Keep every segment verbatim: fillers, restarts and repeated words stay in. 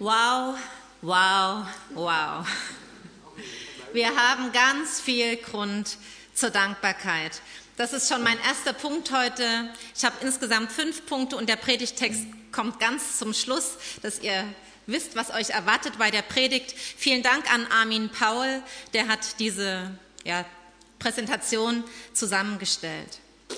Wow, wow, wow. Wir haben ganz viel Grund zur Dankbarkeit. Das ist schon mein erster Punkt heute. Ich habe insgesamt fünf Punkte und der Predigtext kommt ganz zum Schluss, dass ihr wisst, was euch erwartet bei der Predigt. Vielen Dank an Armin Paul, der hat diese ja, Präsentation zusammengestellt.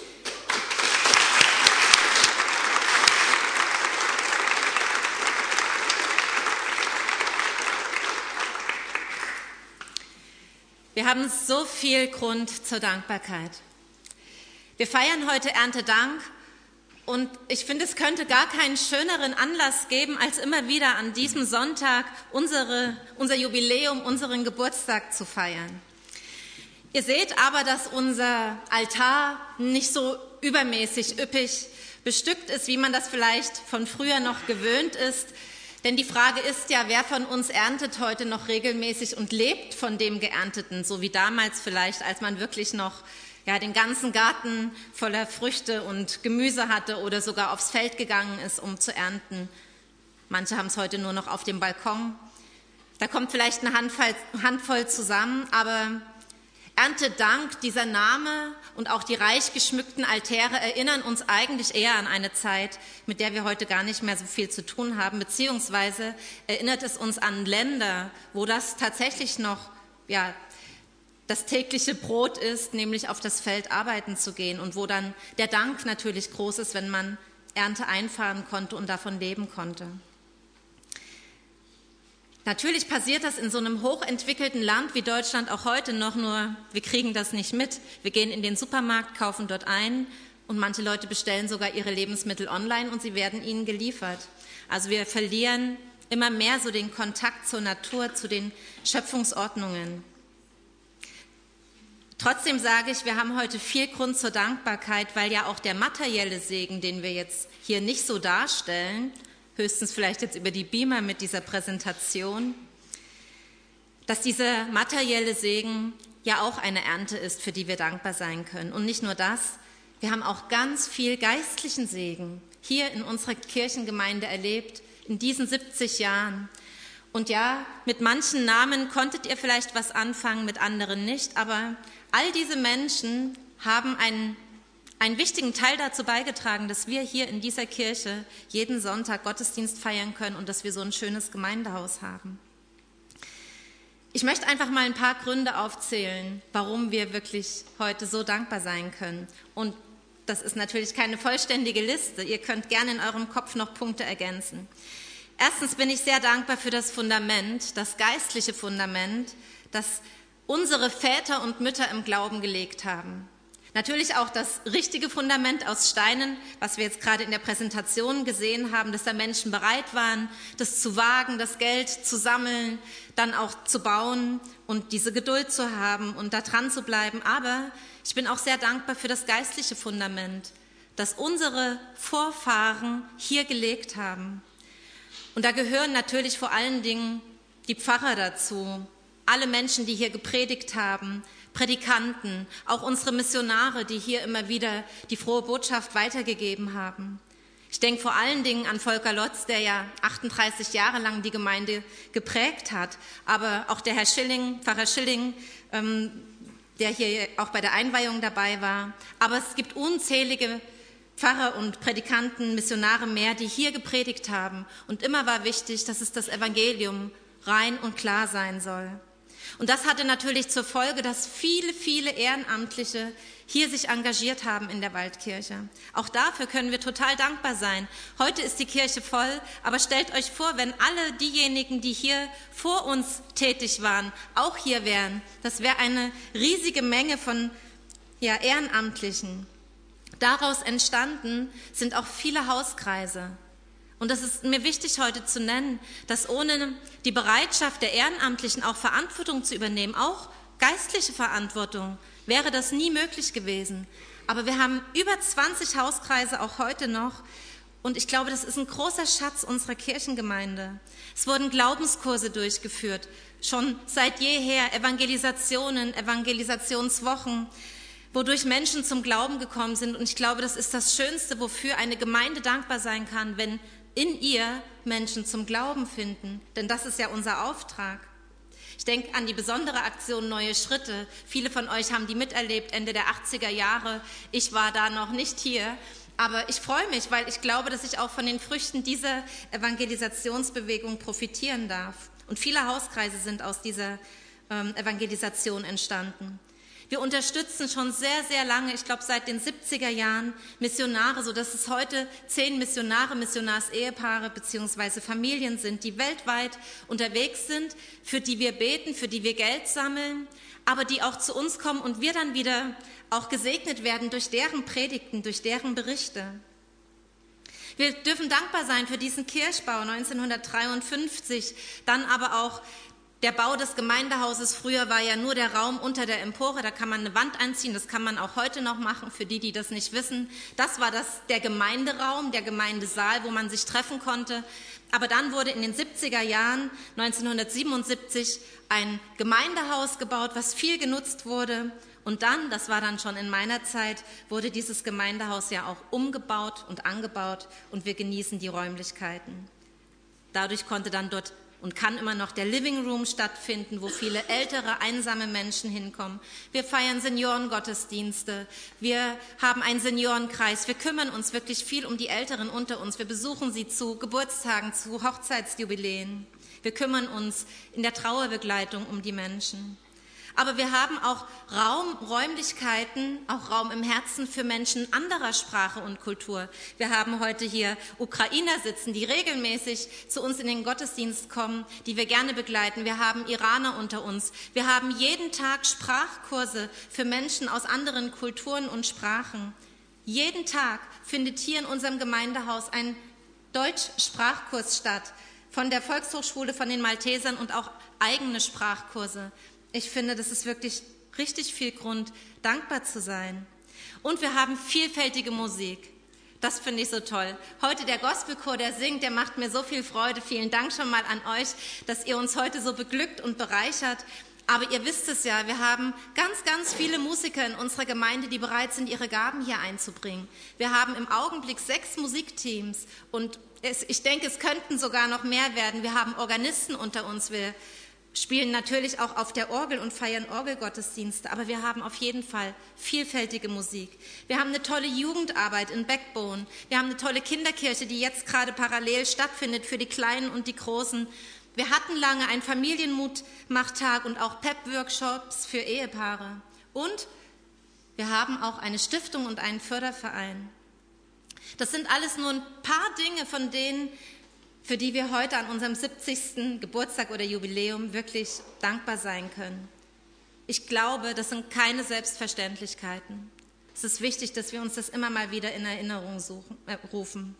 Wir haben so viel Grund zur Dankbarkeit. Wir feiern heute Erntedank und ich finde, es könnte gar keinen schöneren Anlass geben, als immer wieder an diesem Sonntag unsere, unser Jubiläum, unseren Geburtstag zu feiern. Ihr seht aber, dass unser Altar nicht so übermäßig üppig bestückt ist, wie man das vielleicht von früher noch gewöhnt ist. Denn die Frage ist ja, wer von uns erntet heute noch regelmäßig und lebt von dem Geernteten, so wie damals vielleicht, als man wirklich noch ja, den ganzen Garten voller Früchte und Gemüse hatte oder sogar aufs Feld gegangen ist, um zu ernten. Manche haben es heute nur noch auf dem Balkon. Da kommt vielleicht eine Handvoll, Handvoll zusammen, aber Erntedank, dieser Name und auch die reich geschmückten Altäre erinnern uns eigentlich eher an eine Zeit, mit der wir heute gar nicht mehr so viel zu tun haben, beziehungsweise erinnert es uns an Länder, wo das tatsächlich noch ja, das tägliche Brot ist, nämlich auf das Feld arbeiten zu gehen und wo dann der Dank natürlich groß ist, wenn man Ernte einfahren konnte und davon leben konnte. Natürlich passiert das in so einem hochentwickelten Land wie Deutschland auch heute noch, nur wir kriegen das nicht mit. Wir gehen in den Supermarkt, kaufen dort ein und manche Leute bestellen sogar ihre Lebensmittel online und sie werden ihnen geliefert. Also wir verlieren immer mehr so den Kontakt zur Natur, zu den Schöpfungsordnungen. Trotzdem sage ich, wir haben heute viel Grund zur Dankbarkeit, weil ja auch der materielle Segen, den wir jetzt hier nicht so darstellen, höchstens vielleicht jetzt über die Beamer mit dieser Präsentation, dass dieser materielle Segen ja auch eine Ernte ist, für die wir dankbar sein können. Und nicht nur das, wir haben auch ganz viel geistlichen Segen hier in unserer Kirchengemeinde erlebt, in diesen siebzig Jahren. Und ja, mit manchen Namen konntet ihr vielleicht was anfangen, mit anderen nicht, aber all diese Menschen haben einen einen wichtigen Teil dazu beigetragen, dass wir hier in dieser Kirche jeden Sonntag Gottesdienst feiern können und dass wir so ein schönes Gemeindehaus haben. Ich möchte einfach mal ein paar Gründe aufzählen, warum wir wirklich heute so dankbar sein können. Und das ist natürlich keine vollständige Liste. Ihr könnt gerne in eurem Kopf noch Punkte ergänzen. Erstens bin ich sehr dankbar für das Fundament, das geistliche Fundament, das unsere Väter und Mütter im Glauben gelegt haben. Natürlich auch das richtige Fundament aus Steinen, was wir jetzt gerade in der Präsentation gesehen haben, dass da Menschen bereit waren, das zu wagen, das Geld zu sammeln, dann auch zu bauen und diese Geduld zu haben und da dran zu bleiben. Aber ich bin auch sehr dankbar für das geistliche Fundament, das unsere Vorfahren hier gelegt haben. Und da gehören natürlich vor allen Dingen die Pfarrer dazu, alle Menschen, die hier gepredigt haben, Prädikanten, auch unsere Missionare, die hier immer wieder die frohe Botschaft weitergegeben haben. Ich denke vor allen Dingen an Volker Lotz, der ja achtunddreißig Jahre lang die Gemeinde geprägt hat, aber auch der Herr Schilling, Pfarrer Schilling, ähm, der hier auch bei der Einweihung dabei war. Aber es gibt unzählige Pfarrer und Prädikanten, Missionare mehr, die hier gepredigt haben. Und immer war wichtig, dass es das Evangelium rein und klar sein soll. Und das hatte natürlich zur Folge, dass viele, viele Ehrenamtliche hier sich engagiert haben in der Waldkirche. Auch dafür können wir total dankbar sein. Heute ist die Kirche voll, aber stellt euch vor, wenn alle diejenigen, die hier vor uns tätig waren, auch hier wären. Das wäre eine riesige Menge von ja, Ehrenamtlichen. Daraus entstanden sind auch viele Hauskreise. Und das ist mir wichtig heute zu nennen, dass ohne die Bereitschaft der Ehrenamtlichen auch Verantwortung zu übernehmen, auch geistliche Verantwortung, wäre das nie möglich gewesen. Aber wir haben über zwanzig Hauskreise auch heute noch und ich glaube, das ist ein großer Schatz unserer Kirchengemeinde. Es wurden Glaubenskurse durchgeführt, schon seit jeher Evangelisationen, Evangelisationswochen, wodurch Menschen zum Glauben gekommen sind. Und ich glaube, das ist das Schönste, wofür eine Gemeinde dankbar sein kann, wenn in ihr Menschen zum Glauben finden, denn das ist ja unser Auftrag. Ich denke an die besondere Aktion Neue Schritte. Viele von euch haben die miterlebt, Ende der achtziger Jahre. Ich war da noch nicht hier, aber ich freue mich, weil ich glaube, dass ich auch von den Früchten dieser Evangelisationsbewegung profitieren darf. Und viele Hauskreise sind aus dieser ähm, Evangelisation entstanden. Wir unterstützen schon sehr, sehr lange, ich glaube seit den siebziger Jahren, Missionare, sodass es heute zehn Missionare, Missionarsehepaare bzw. Familien sind, die weltweit unterwegs sind, für die wir beten, für die wir Geld sammeln, aber die auch zu uns kommen und wir dann wieder auch gesegnet werden durch deren Predigten, durch deren Berichte. Wir dürfen dankbar sein für diesen Kirchbau neunzehnhundertdreiundfünfzig, dann aber auch der Bau des Gemeindehauses. Früher war ja nur der Raum unter der Empore, da kann man eine Wand einziehen, das kann man auch heute noch machen, für die, die das nicht wissen. Das war das, der Gemeinderaum, der Gemeindesaal, wo man sich treffen konnte. Aber dann wurde in den siebziger Jahren, neunzehnhundertsiebenundsiebzig, ein Gemeindehaus gebaut, was viel genutzt wurde. Und dann, das war dann schon in meiner Zeit, wurde dieses Gemeindehaus ja auch umgebaut und angebaut und wir genießen die Räumlichkeiten. Dadurch konnte dann dort und kann immer noch der Living Room stattfinden, wo viele ältere, einsame Menschen hinkommen. Wir feiern Seniorengottesdienste, wir haben einen Seniorenkreis, wir kümmern uns wirklich viel um die Älteren unter uns. Wir besuchen sie zu Geburtstagen, zu Hochzeitsjubiläen. Wir kümmern uns in der Trauerbegleitung um die Menschen. Aber wir haben auch Raum, Räumlichkeiten, auch Raum im Herzen für Menschen anderer Sprache und Kultur. Wir haben heute hier Ukrainer sitzen, die regelmäßig zu uns in den Gottesdienst kommen, die wir gerne begleiten. Wir haben Iraner unter uns. Wir haben jeden Tag Sprachkurse für Menschen aus anderen Kulturen und Sprachen. Jeden Tag findet hier in unserem Gemeindehaus ein Deutschsprachkurs statt, von der Volkshochschule, von den Maltesern und auch eigene Sprachkurse. Ich finde, das ist wirklich richtig viel Grund, dankbar zu sein. Und wir haben vielfältige Musik. Das finde ich so toll. Heute der Gospelchor, der singt, der macht mir so viel Freude. Vielen Dank schon mal an euch, dass ihr uns heute so beglückt und bereichert. Aber ihr wisst es ja, wir haben ganz, ganz viele Musiker in unserer Gemeinde, die bereit sind, ihre Gaben hier einzubringen. Wir haben im Augenblick sechs Musikteams und es, ich denke, es könnten sogar noch mehr werden. Wir haben Organisten unter uns, wir spielen natürlich auch auf der Orgel und feiern Orgelgottesdienste, aber wir haben auf jeden Fall vielfältige Musik. Wir haben eine tolle Jugendarbeit in Backbone. Wir haben eine tolle Kinderkirche, die jetzt gerade parallel stattfindet für die Kleinen und die Großen. Wir hatten lange einen Familienmutmachtag und auch P E P-Workshops für Ehepaare. Und wir haben auch eine Stiftung und einen Förderverein. Das sind alles nur ein paar Dinge von denen, für die wir heute an unserem siebzigsten Geburtstag oder Jubiläum wirklich dankbar sein können. Ich glaube, das sind keine Selbstverständlichkeiten. Es ist wichtig, dass wir uns das immer mal wieder in Erinnerung suchen, äh, rufen.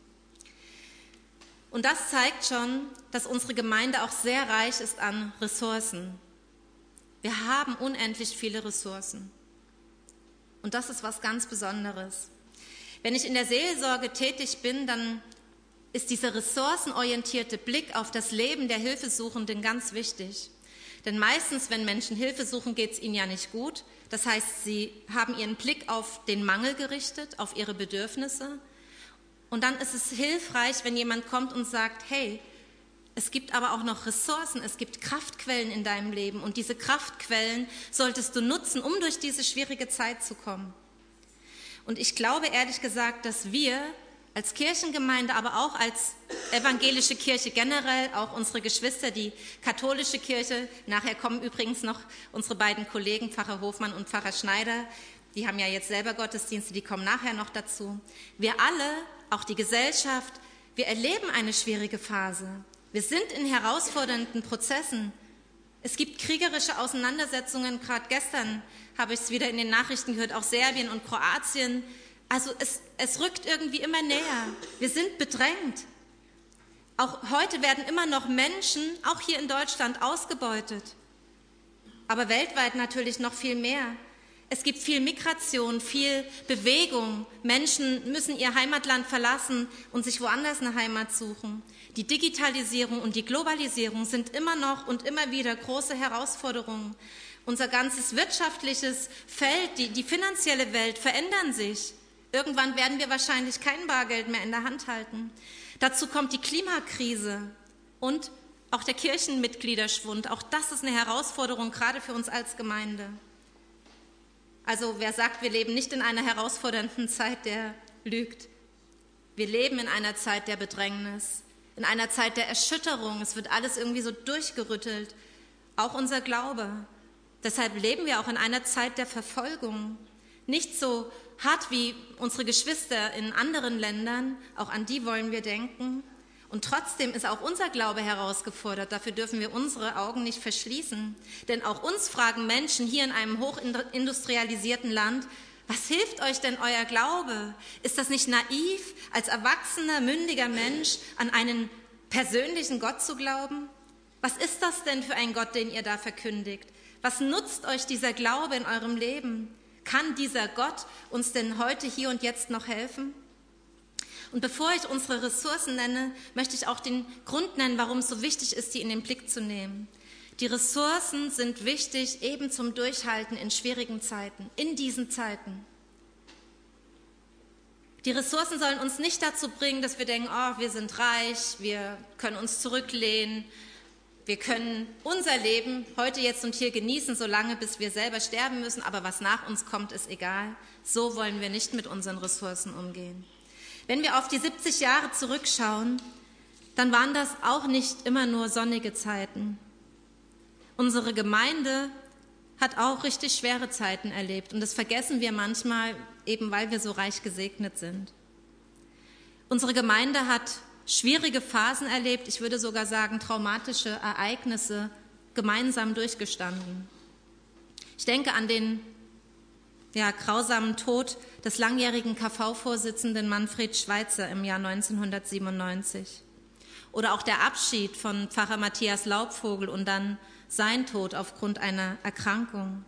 Und das zeigt schon, dass unsere Gemeinde auch sehr reich ist an Ressourcen. Wir haben unendlich viele Ressourcen. Und das ist was ganz Besonderes. Wenn ich in der Seelsorge tätig bin, dann ist dieser ressourcenorientierte Blick auf das Leben der Hilfesuchenden ganz wichtig. Denn meistens, wenn Menschen Hilfe suchen, geht es ihnen ja nicht gut. Das heißt, sie haben ihren Blick auf den Mangel gerichtet, auf ihre Bedürfnisse. Und dann ist es hilfreich, wenn jemand kommt und sagt, hey, es gibt aber auch noch Ressourcen, es gibt Kraftquellen in deinem Leben. Und diese Kraftquellen solltest du nutzen, um durch diese schwierige Zeit zu kommen. Und ich glaube ehrlich gesagt, dass wir als Kirchengemeinde, aber auch als evangelische Kirche generell, auch unsere Geschwister, die katholische Kirche, nachher kommen übrigens noch unsere beiden Kollegen, Pfarrer Hofmann und Pfarrer Schneider, die haben ja jetzt selber Gottesdienste, die kommen nachher noch dazu. Wir alle, auch die Gesellschaft, wir erleben eine schwierige Phase. Wir sind in herausfordernden Prozessen. Es gibt kriegerische Auseinandersetzungen, gerade gestern habe ich es wieder in den Nachrichten gehört, auch Serbien und Kroatien. Also es, es rückt irgendwie immer näher. Wir sind bedrängt. Auch heute werden immer noch Menschen, auch hier in Deutschland, ausgebeutet. Aber weltweit natürlich noch viel mehr. Es gibt viel Migration, viel Bewegung. Menschen müssen ihr Heimatland verlassen und sich woanders eine Heimat suchen. Die Digitalisierung und die Globalisierung sind immer noch und immer wieder große Herausforderungen. Unser ganzes wirtschaftliches Feld, die, die finanzielle Welt verändern sich. Irgendwann werden wir wahrscheinlich kein Bargeld mehr in der Hand halten. Dazu kommt die Klimakrise und auch der Kirchenmitgliederschwund. Auch das ist eine Herausforderung, gerade für uns als Gemeinde. Also wer sagt, wir leben nicht in einer herausfordernden Zeit, der lügt. Wir leben in einer Zeit der Bedrängnis, in einer Zeit der Erschütterung. Es wird alles irgendwie so durchgerüttelt, auch unser Glaube. Deshalb leben wir auch in einer Zeit der Verfolgung. Nicht so hart wie unsere Geschwister in anderen Ländern, auch an die wollen wir denken. Und trotzdem ist auch unser Glaube herausgefordert. Dafür dürfen wir unsere Augen nicht verschließen. Denn auch uns fragen Menschen hier in einem hochindustrialisierten Land, was hilft euch denn euer Glaube? Ist das nicht naiv, als erwachsener, mündiger Mensch an einen persönlichen Gott zu glauben? Was ist das denn für ein Gott, den ihr da verkündigt? Was nutzt euch dieser Glaube in eurem Leben? Kann dieser Gott uns denn heute, hier und jetzt noch helfen? Und bevor ich unsere Ressourcen nenne, möchte ich auch den Grund nennen, warum es so wichtig ist, die in den Blick zu nehmen. Die Ressourcen sind wichtig eben zum Durchhalten in schwierigen Zeiten, in diesen Zeiten. Die Ressourcen sollen uns nicht dazu bringen, dass wir denken, oh, wir sind reich, wir können uns zurücklehnen, wir können unser Leben heute, jetzt und hier genießen, solange bis wir selber sterben müssen, aber was nach uns kommt, ist egal. So wollen wir nicht mit unseren Ressourcen umgehen. Wenn wir auf die siebzig Jahre zurückschauen, dann waren das auch nicht immer nur sonnige Zeiten. Unsere Gemeinde hat auch richtig schwere Zeiten erlebt und das vergessen wir manchmal, eben weil wir so reich gesegnet sind. Unsere Gemeinde hat schwierige Phasen erlebt, ich würde sogar sagen traumatische Ereignisse gemeinsam durchgestanden. Ich denke an den ja, grausamen Tod des langjährigen K V-Vorsitzenden Manfred Schweitzer im Jahr neunzehnhundertsiebenundneunzig. Oder auch der Abschied von Pfarrer Matthias Laubvogel und dann sein Tod aufgrund einer Erkrankung.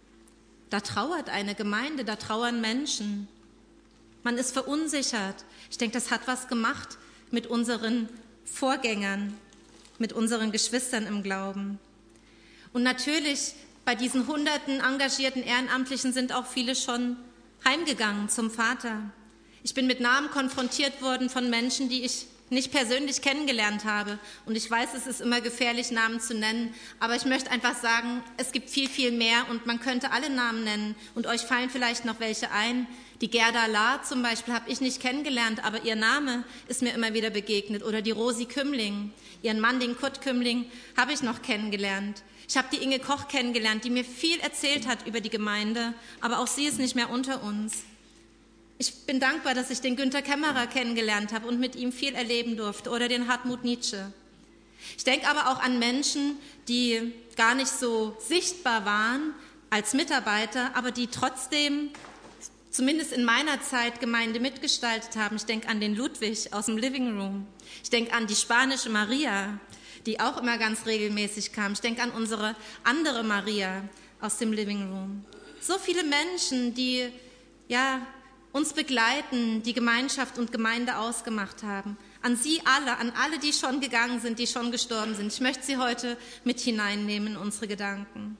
Da trauert eine Gemeinde, da trauern Menschen. Man ist verunsichert. Ich denke, das hat was gemacht mit unseren Vorgängern, mit unseren Geschwistern im Glauben. Und natürlich, bei diesen hunderten engagierten Ehrenamtlichen sind auch viele schon heimgegangen zum Vater. Ich bin mit Namen konfrontiert worden von Menschen, die ich nicht persönlich kennengelernt habe. Und ich weiß, es ist immer gefährlich, Namen zu nennen, aber ich möchte einfach sagen, es gibt viel, viel mehr und man könnte alle Namen nennen und euch fallen vielleicht noch welche ein. Die Gerda Lahr zum Beispiel habe ich nicht kennengelernt, aber ihr Name ist mir immer wieder begegnet. Oder die Rosi Kümmling, ihren Mann, den Kurt Kümmling, habe ich noch kennengelernt. Ich habe die Inge Koch kennengelernt, die mir viel erzählt hat über die Gemeinde, aber auch sie ist nicht mehr unter uns. Ich bin dankbar, dass ich den Günter Kämmerer kennengelernt habe und mit ihm viel erleben durfte oder den Hartmut Nietzsche. Ich denke aber auch an Menschen, die gar nicht so sichtbar waren als Mitarbeiter, aber die trotzdem, zumindest in meiner Zeit, Gemeinde mitgestaltet haben. Ich denke an den Ludwig aus dem Living Room. Ich denke an die spanische Maria, die auch immer ganz regelmäßig kam. Ich denke an unsere andere Maria aus dem Living Room. So viele Menschen, die ja uns begleiten, die Gemeinschaft und Gemeinde ausgemacht haben. An Sie alle, an alle, die schon gegangen sind, die schon gestorben sind. Ich möchte Sie heute mit hineinnehmen in unsere Gedanken.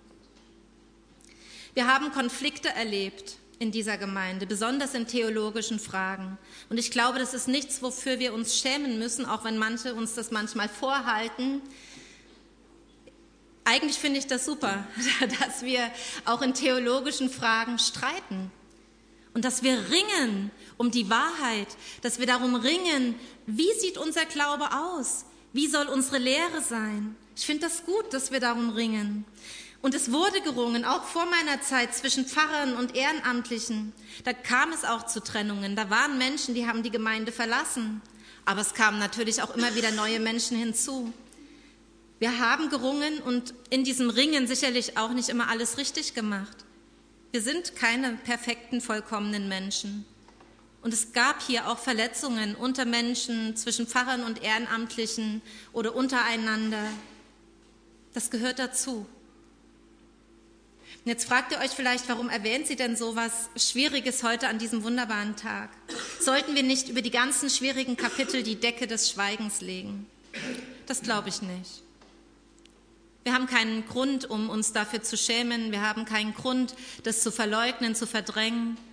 Wir haben Konflikte erlebt in dieser Gemeinde, besonders in theologischen Fragen. Und ich glaube, das ist nichts, wofür wir uns schämen müssen, auch wenn manche uns das manchmal vorhalten. Eigentlich finde ich das super, dass wir auch in theologischen Fragen streiten. Und dass wir ringen um die Wahrheit, dass wir darum ringen, wie sieht unser Glaube aus? Wie soll unsere Lehre sein? Ich finde das gut, dass wir darum ringen. Und es wurde gerungen, auch vor meiner Zeit, zwischen Pfarrern und Ehrenamtlichen. Da kam es auch zu Trennungen. Da waren Menschen, die haben die Gemeinde verlassen. Aber es kamen natürlich auch immer wieder neue Menschen hinzu. Wir haben gerungen und in diesem Ringen sicherlich auch nicht immer alles richtig gemacht. Wir sind keine perfekten, vollkommenen Menschen. Und es gab hier auch Verletzungen unter Menschen, zwischen Pfarrern und Ehrenamtlichen oder untereinander. Das gehört dazu. Und jetzt fragt ihr euch vielleicht, warum erwähnt sie denn so was Schwieriges heute an diesem wunderbaren Tag? Sollten wir nicht über die ganzen schwierigen Kapitel die Decke des Schweigens legen? Das glaube ich nicht. Wir haben keinen Grund, um uns dafür zu schämen. Wir haben keinen Grund, das zu verleugnen, zu verdrängen.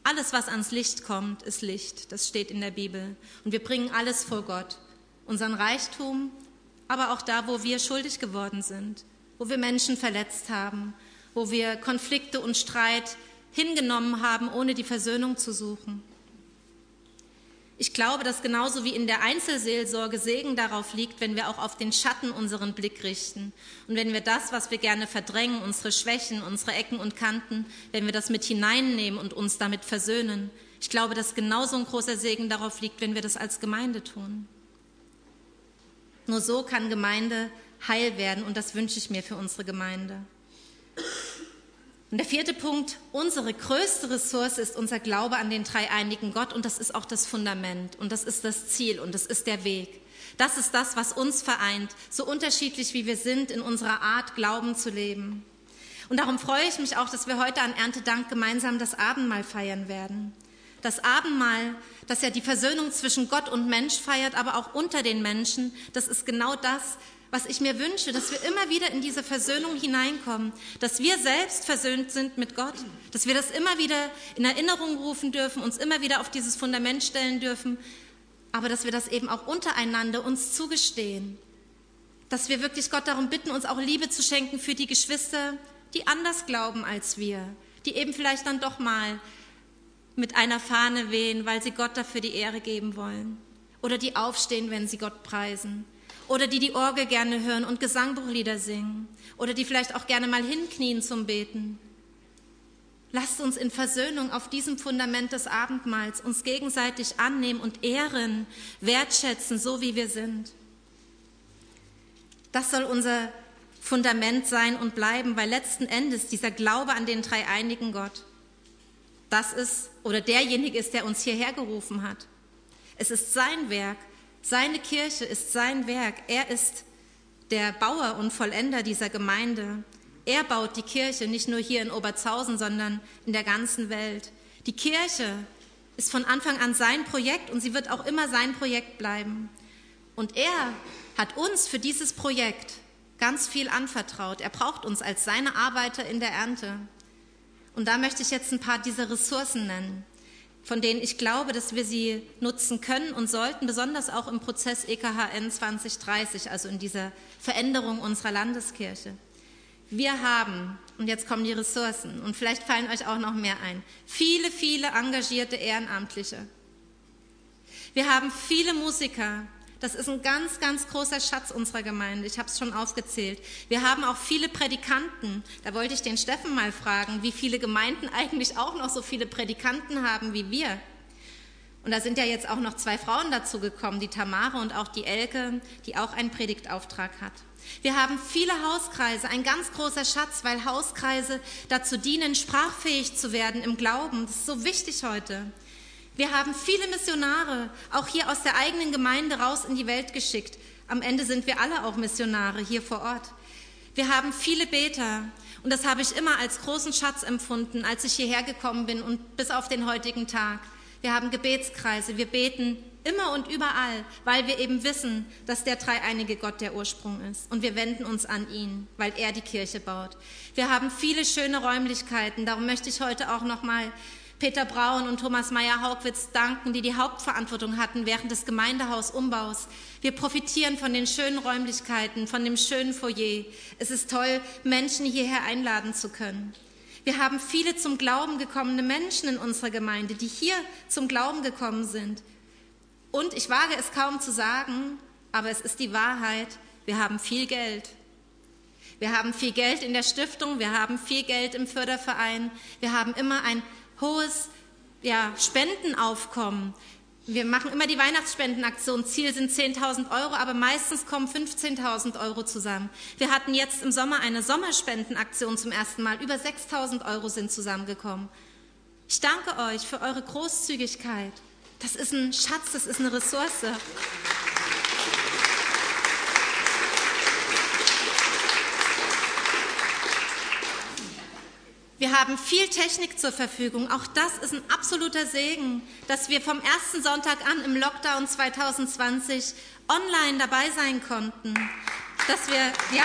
Alles, was ans Licht kommt, ist Licht. Das steht in der Bibel. Und wir bringen alles vor Gott. Unseren Reichtum, aber auch da, wo wir schuldig geworden sind, wo wir Menschen verletzt haben, wo wir Konflikte und Streit hingenommen haben, ohne die Versöhnung zu suchen. Ich glaube, dass genauso wie in der Einzelseelsorge Segen darauf liegt, wenn wir auch auf den Schatten unseren Blick richten. Und wenn wir das, was wir gerne verdrängen, unsere Schwächen, unsere Ecken und Kanten, wenn wir das mit hineinnehmen und uns damit versöhnen. Ich glaube, dass genauso ein großer Segen darauf liegt, wenn wir das als Gemeinde tun. Nur so kann Gemeinde heil werden und das wünsche ich mir für unsere Gemeinde. Und der vierte Punkt, unsere größte Ressource ist unser Glaube an den dreieinigen Gott und das ist auch das Fundament und das ist das Ziel und das ist der Weg. Das ist das, was uns vereint, so unterschiedlich wie wir sind in unserer Art, Glauben zu leben. Und darum freue ich mich auch, dass wir heute an Erntedank gemeinsam das Abendmahl feiern werden. Das Abendmahl, das ja die Versöhnung zwischen Gott und Mensch feiert, aber auch unter den Menschen, das ist genau das, was ich mir wünsche, dass wir immer wieder in diese Versöhnung hineinkommen, dass wir selbst versöhnt sind mit Gott, dass wir das immer wieder in Erinnerung rufen dürfen, uns immer wieder auf dieses Fundament stellen dürfen, aber dass wir das eben auch untereinander uns zugestehen, dass wir wirklich Gott darum bitten, uns auch Liebe zu schenken für die Geschwister, die anders glauben als wir, die eben vielleicht dann doch mal mit einer Fahne wehen, weil sie Gott dafür die Ehre geben wollen oder die aufstehen, wenn sie Gott preisen. Oder die die Orgel gerne hören und Gesangbuchlieder singen. Oder die vielleicht auch gerne mal hinknien zum Beten. Lasst uns in Versöhnung auf diesem Fundament des Abendmahls uns gegenseitig annehmen und ehren, wertschätzen, so wie wir sind. Das soll unser Fundament sein und bleiben, weil letzten Endes dieser Glaube an den dreieinigen Gott, das ist oder derjenige ist, der uns hierher gerufen hat. Es ist sein Werk. Seine Kirche ist sein Werk. Er ist der Bauer und Vollender dieser Gemeinde. Er baut die Kirche nicht nur hier in Obertshausen, sondern in der ganzen Welt. Die Kirche ist von Anfang an sein Projekt und sie wird auch immer sein Projekt bleiben. Und er hat uns für dieses Projekt ganz viel anvertraut. Er braucht uns als seine Arbeiter in der Ernte. Und da möchte ich jetzt ein paar dieser Ressourcen nennen, von denen ich glaube, dass wir sie nutzen können und sollten, besonders auch im Prozess E K H N zwanzig dreißig, also in dieser Veränderung unserer Landeskirche. Wir haben, und jetzt kommen die Ressourcen, und vielleicht fallen euch auch noch mehr ein, viele, viele engagierte Ehrenamtliche. Wir haben viele Musiker. Das ist ein ganz, ganz großer Schatz unserer Gemeinde. Ich habe es schon aufgezählt. Wir haben auch viele Prädikanten. Da wollte ich den Steffen mal fragen, wie viele Gemeinden eigentlich auch noch so viele Prädikanten haben wie wir. Und da sind ja jetzt auch noch zwei Frauen dazu gekommen, die Tamara und auch die Elke, die auch einen Predigtauftrag hat. Wir haben viele Hauskreise, ein ganz großer Schatz, weil Hauskreise dazu dienen, sprachfähig zu werden im Glauben. Das ist so wichtig heute. Wir haben viele Missionare, auch hier aus der eigenen Gemeinde raus in die Welt geschickt. Am Ende sind wir alle auch Missionare hier vor Ort. Wir haben viele Beter und das habe ich immer als großen Schatz empfunden, als ich hierher gekommen bin und bis auf den heutigen Tag. Wir haben Gebetskreise, wir beten immer und überall, weil wir eben wissen, dass der dreieinige Gott der Ursprung ist. Und wir wenden uns an ihn, weil er die Kirche baut. Wir haben viele schöne Räumlichkeiten, darum möchte ich heute auch nochmal Peter Braun und Thomas Meyer-Haugwitz danken, die die Hauptverantwortung hatten während des Gemeindehausumbaus. Wir profitieren von den schönen Räumlichkeiten, von dem schönen Foyer. Es ist toll, Menschen hierher einladen zu können. Wir haben viele zum Glauben gekommene Menschen in unserer Gemeinde, die hier zum Glauben gekommen sind. Und ich wage es kaum zu sagen, aber es ist die Wahrheit, wir haben viel Geld. Wir haben viel Geld in der Stiftung, wir haben viel Geld im Förderverein, wir haben immer ein hohes ja, Spendenaufkommen. Wir machen immer die Weihnachtsspendenaktion. Ziel sind zehntausend Euro, aber meistens kommen fünfzehntausend Euro zusammen. Wir hatten jetzt im Sommer eine Sommerspendenaktion zum ersten Mal. Über sechstausend Euro sind zusammengekommen. Ich danke euch für eure Großzügigkeit. Das ist ein Schatz, das ist eine Ressource. Wir haben viel Technik zur Verfügung. Auch das ist ein absoluter Segen, dass wir vom ersten Sonntag an im Lockdown zwanzig zwanzig online dabei sein konnten. Dass wir, ja,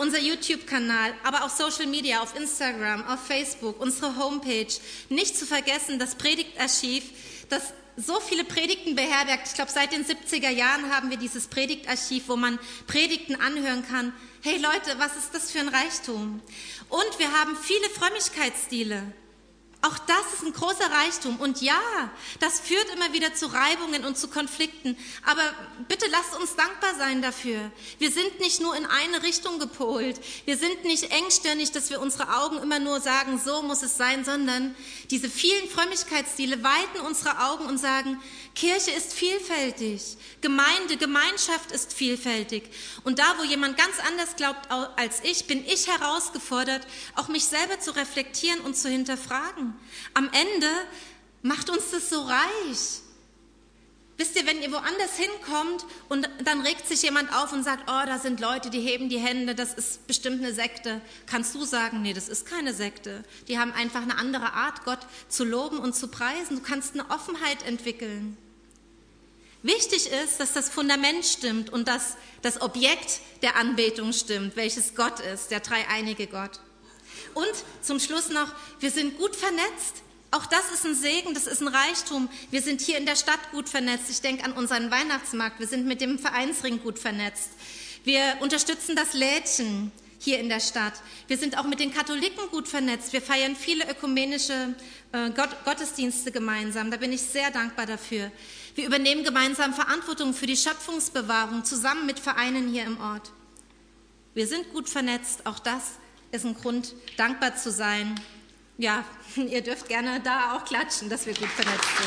unser YouTube-Kanal, aber auch Social Media, auf Instagram, auf Facebook, unsere Homepage. Nicht zu vergessen, das Predigtarchiv, das so viele Predigten beherbergt. Ich glaube, seit den siebziger Jahren haben wir dieses Predigtarchiv, wo man Predigten anhören kann. Hey Leute, was ist das für ein Reichtum? Und wir haben viele Frömmigkeitsstile. Auch das ist ein großer Reichtum. Und ja, das führt immer wieder zu Reibungen und zu Konflikten. Aber bitte lasst uns dankbar sein dafür. Wir sind nicht nur in eine Richtung gepolt. Wir sind nicht engstirnig, dass wir unsere Augen immer nur sagen, so muss es sein, sondern diese vielen Frömmigkeitsstile weiten unsere Augen und sagen, Kirche ist vielfältig. Gemeinde, Gemeinschaft ist vielfältig. Und da, wo jemand ganz anders glaubt als ich, bin ich herausgefordert, auch mich selber zu reflektieren und zu hinterfragen. Am Ende macht uns das so reich. Wisst ihr, wenn ihr woanders hinkommt und dann regt sich jemand auf und sagt, oh, da sind Leute, die heben die Hände, das ist bestimmt eine Sekte. Kannst du sagen, nee, das ist keine Sekte. Die haben einfach eine andere Art, Gott zu loben und zu preisen. Du kannst eine Offenheit entwickeln. Wichtig ist, dass das Fundament stimmt und dass das Objekt der Anbetung stimmt, welches Gott ist, der dreieinige Gott. Und zum Schluss noch, wir sind gut vernetzt. Auch das ist ein Segen, das ist ein Reichtum. Wir sind hier in der Stadt gut vernetzt. Ich denke an unseren Weihnachtsmarkt. Wir sind mit dem Vereinsring gut vernetzt. Wir unterstützen das Lädchen hier in der Stadt. Wir sind auch mit den Katholiken gut vernetzt. Wir feiern viele ökumenische äh, Gott, Gottesdienste gemeinsam. Da bin ich sehr dankbar dafür. Wir übernehmen gemeinsam Verantwortung für die Schöpfungsbewahrung zusammen mit Vereinen hier im Ort. Wir sind gut vernetzt. Auch das ist ein Grund, dankbar zu sein. Ja, ihr dürft gerne da auch klatschen, dass wir gut vernetzt sind.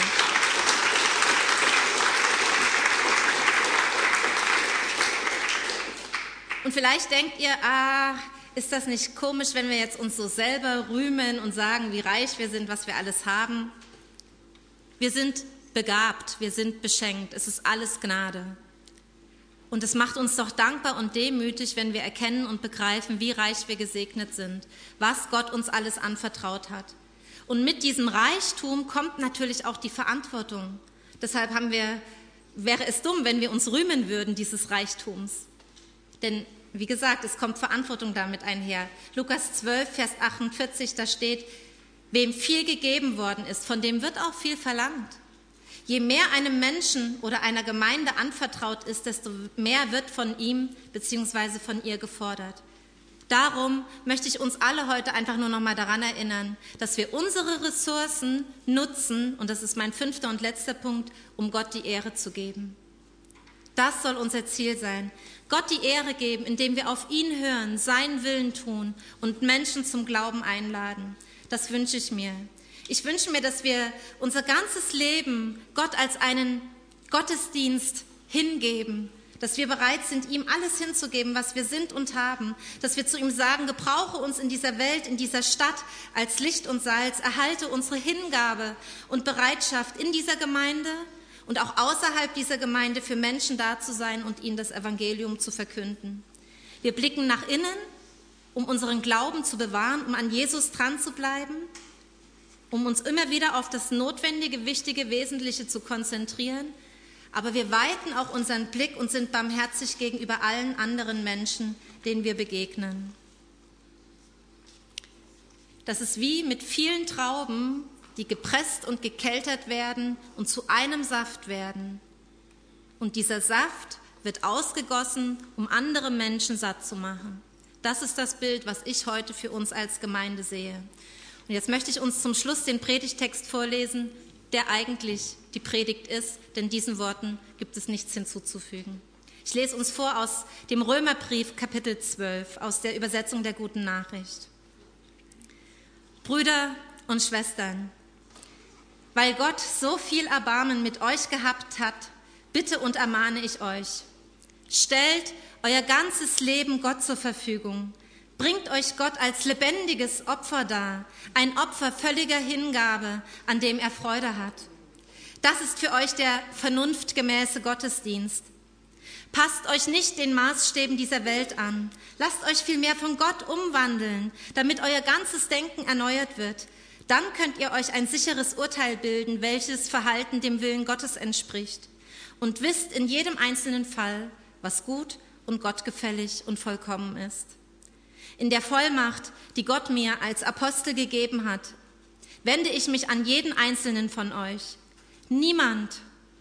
Und vielleicht denkt ihr, ah, ist das nicht komisch, wenn wir jetzt uns so selber rühmen und sagen, wie reich wir sind, was wir alles haben? Wir sind begabt, wir sind beschenkt, es ist alles Gnade. Und es macht uns doch dankbar und demütig, wenn wir erkennen und begreifen, wie reich wir gesegnet sind, was Gott uns alles anvertraut hat. Und mit diesem Reichtum kommt natürlich auch die Verantwortung. Deshalb haben wir, wäre es dumm, wenn wir uns rühmen würden dieses Reichtums. Denn wie gesagt, es kommt Verantwortung damit einher. Lukas zwölf, Vers achtundvierzig, da steht, wem viel gegeben worden ist, von dem wird auch viel verlangt. Je mehr einem Menschen oder einer Gemeinde anvertraut ist, desto mehr wird von ihm bzw. von ihr gefordert. Darum möchte ich uns alle heute einfach nur noch mal daran erinnern, dass wir unsere Ressourcen nutzen, und das ist mein fünfter und letzter Punkt, um Gott die Ehre zu geben. Das soll unser Ziel sein. Gott die Ehre geben, indem wir auf ihn hören, seinen Willen tun und Menschen zum Glauben einladen. Das wünsche ich mir. Ich wünsche mir, dass wir unser ganzes Leben Gott als einen Gottesdienst hingeben, dass wir bereit sind, ihm alles hinzugeben, was wir sind und haben, dass wir zu ihm sagen, gebrauche uns in dieser Welt, in dieser Stadt als Licht und Salz, erhalte unsere Hingabe und Bereitschaft in dieser Gemeinde und auch außerhalb dieser Gemeinde für Menschen da zu sein und ihnen das Evangelium zu verkünden. Wir blicken nach innen, um unseren Glauben zu bewahren, um an Jesus dran zu bleiben, um uns immer wieder auf das Notwendige, Wichtige, Wesentliche zu konzentrieren. Aber wir weiten auch unseren Blick und sind barmherzig gegenüber allen anderen Menschen, denen wir begegnen. Das ist wie mit vielen Trauben, die gepresst und gekeltert werden und zu einem Saft werden. Und dieser Saft wird ausgegossen, um andere Menschen satt zu machen. Das ist das Bild, was ich heute für uns als Gemeinde sehe. Und jetzt möchte ich uns zum Schluss den Predigtext vorlesen, der eigentlich die Predigt ist, denn diesen Worten gibt es nichts hinzuzufügen. Ich lese uns vor aus dem Römerbrief, Kapitel zwölf, aus der Übersetzung der Guten Nachricht. Brüder und Schwestern, weil Gott so viel Erbarmen mit euch gehabt hat, bitte und ermahne ich euch, stellt euer ganzes Leben Gott zur Verfügung. Bringt euch Gott als lebendiges Opfer dar, ein Opfer völliger Hingabe, an dem er Freude hat. Das ist für euch der vernunftgemäße Gottesdienst. Passt euch nicht den Maßstäben dieser Welt an. Lasst euch vielmehr von Gott umwandeln, damit euer ganzes Denken erneuert wird. Dann könnt ihr euch ein sicheres Urteil bilden, welches Verhalten dem Willen Gottes entspricht. Und wisst in jedem einzelnen Fall, was gut und gottgefällig und vollkommen ist. In der Vollmacht, die Gott mir als Apostel gegeben hat, wende ich mich an jeden Einzelnen von euch. Niemand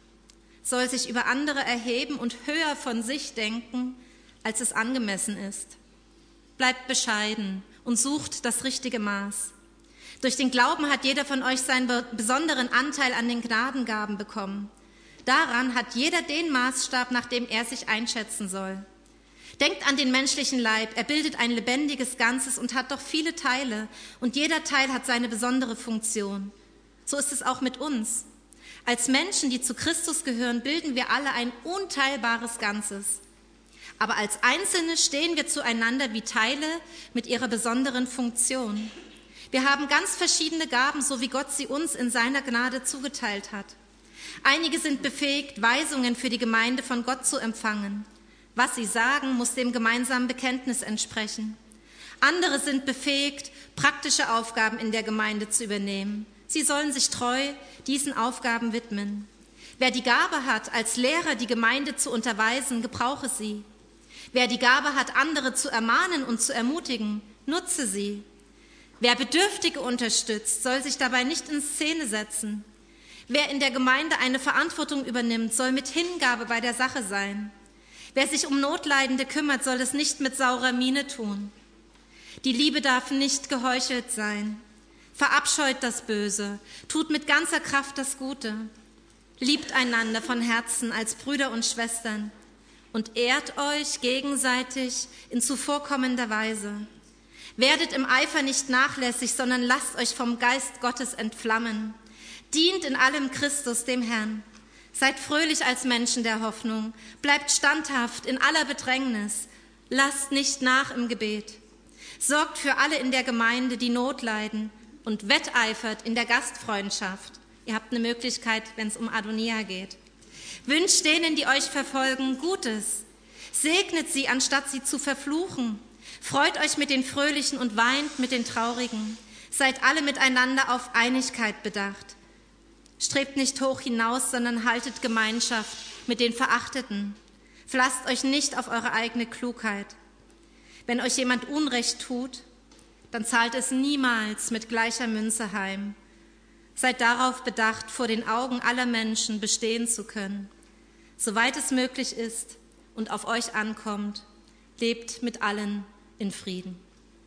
soll sich über andere erheben und höher von sich denken, als es angemessen ist. Bleibt bescheiden und sucht das richtige Maß. Durch den Glauben hat jeder von euch seinen besonderen Anteil an den Gnadengaben bekommen. Daran hat jeder den Maßstab, nach dem er sich einschätzen soll. Denkt an den menschlichen Leib, er bildet ein lebendiges Ganzes und hat doch viele Teile, und jeder Teil hat seine besondere Funktion. So ist es auch mit uns. Als Menschen, die zu Christus gehören, bilden wir alle ein unteilbares Ganzes. Aber als Einzelne stehen wir zueinander wie Teile mit ihrer besonderen Funktion. Wir haben ganz verschiedene Gaben, so wie Gott sie uns in seiner Gnade zugeteilt hat. Einige sind befähigt, Weisungen für die Gemeinde von Gott zu empfangen. Was sie sagen, muss dem gemeinsamen Bekenntnis entsprechen. Andere sind befähigt, praktische Aufgaben in der Gemeinde zu übernehmen. Sie sollen sich treu diesen Aufgaben widmen. Wer die Gabe hat, als Lehrer die Gemeinde zu unterweisen, gebrauche sie. Wer die Gabe hat, andere zu ermahnen und zu ermutigen, nutze sie. Wer Bedürftige unterstützt, soll sich dabei nicht in Szene setzen. Wer in der Gemeinde eine Verantwortung übernimmt, soll mit Hingabe bei der Sache sein. Wer sich um Notleidende kümmert, soll es nicht mit saurer Miene tun. Die Liebe darf nicht geheuchelt sein. Verabscheut das Böse, tut mit ganzer Kraft das Gute. Liebt einander von Herzen als Brüder und Schwestern und ehrt euch gegenseitig in zuvorkommender Weise. Werdet im Eifer nicht nachlässig, sondern lasst euch vom Geist Gottes entflammen. Dient in allem Christus, dem Herrn. Seid fröhlich als Menschen der Hoffnung. Bleibt standhaft in aller Bedrängnis. Lasst nicht nach im Gebet. Sorgt für alle in der Gemeinde, die Not leiden, und wetteifert in der Gastfreundschaft. Ihr habt eine Möglichkeit, wenn es um Adonia geht. Wünscht denen, die euch verfolgen, Gutes. Segnet sie, anstatt sie zu verfluchen. Freut euch mit den Fröhlichen und weint mit den Traurigen. Seid alle miteinander auf Einigkeit bedacht. Strebt nicht hoch hinaus, sondern haltet Gemeinschaft mit den Verachteten. Verlasst euch nicht auf eure eigene Klugheit. Wenn euch jemand Unrecht tut, dann zahlt es niemals mit gleicher Münze heim. Seid darauf bedacht, vor den Augen aller Menschen bestehen zu können. Soweit es möglich ist und auf euch ankommt, lebt mit allen in Frieden.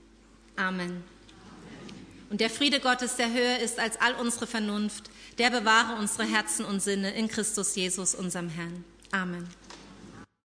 Amen. Und der Friede Gottes, der höher ist als all unsere Vernunft, der bewahre unsere Herzen und Sinne in Christus Jesus, unserem Herrn. Amen.